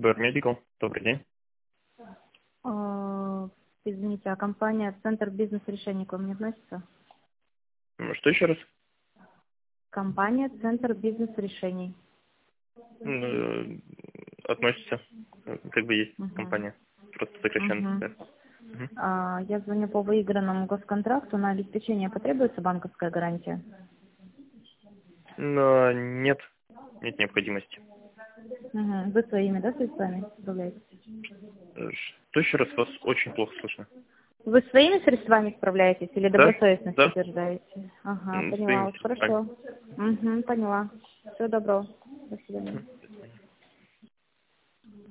Bear Medical. Добрый день. Извините, а компания «Центр бизнес-решений» к вам не относится? Что еще раз? Компания «Центр бизнес-решений». Относится. Как бы есть компания. Просто сокращенно. Да. Я звоню по выигранному госконтракту. На обеспечение потребуется банковская гарантия? Но нет необходимости. Вы своими, да, средствами справляетесь? Что еще раз? Вас очень плохо слышно. Вы своими средствами справляетесь или добросовестно Да. подтверждаете? Ага, поняла. Своими Хорошо. Поняла. Всего доброго. До свидания.